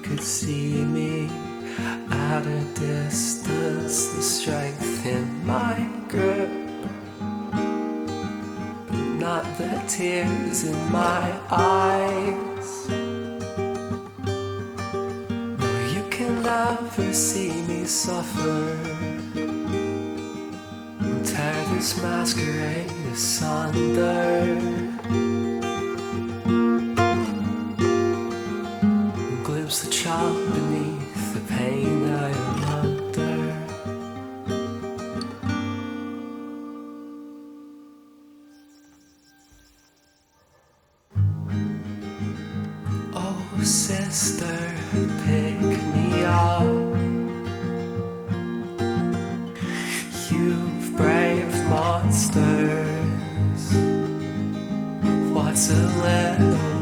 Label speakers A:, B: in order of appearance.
A: could see me at a distance, the strength in my grip, but not the tears in my eyes. No, you can never see me suffer, tear this masquerade asunder. Glimpse the child beneath the pain I am under. Oh sister, pick me up. You brave monsters. What's a little